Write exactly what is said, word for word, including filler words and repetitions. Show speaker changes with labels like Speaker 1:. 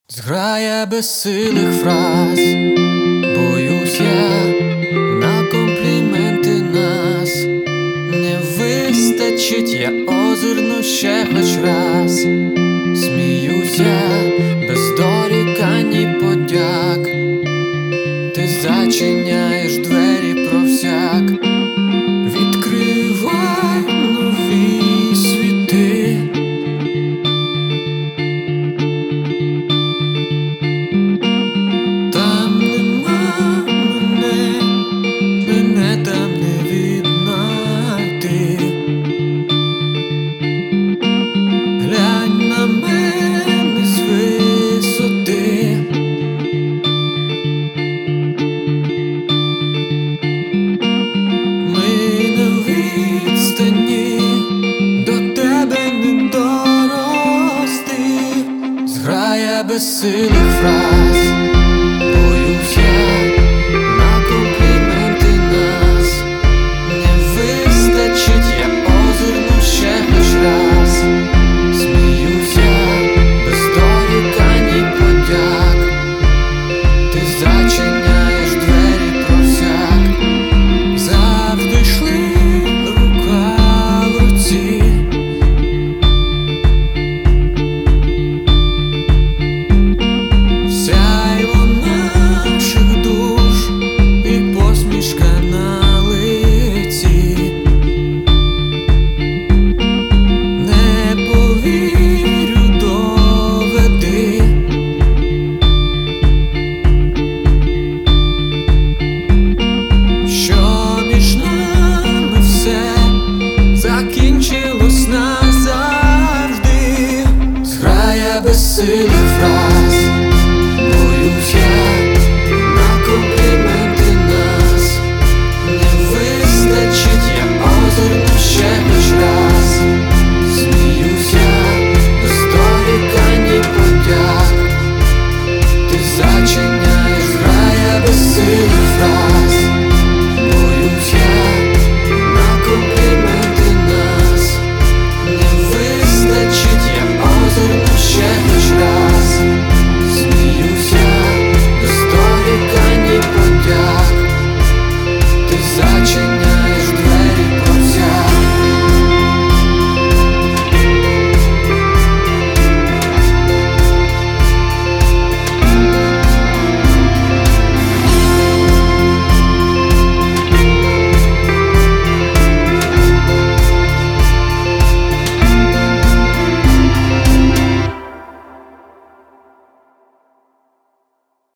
Speaker 1: Зграя безсилих фраз, боюсь я на компліменти нас. Не вистачить, я озирну ще хоч раз. Сміюся без дорікань і подяк. Ти зачиняєш двері про всяк. Відкривай нові світи. Там нема мене, мене там не віднайти. Глянь на мене з висоти. Ми на відстані, до тебе не дорости. Зграя безсилих фраз.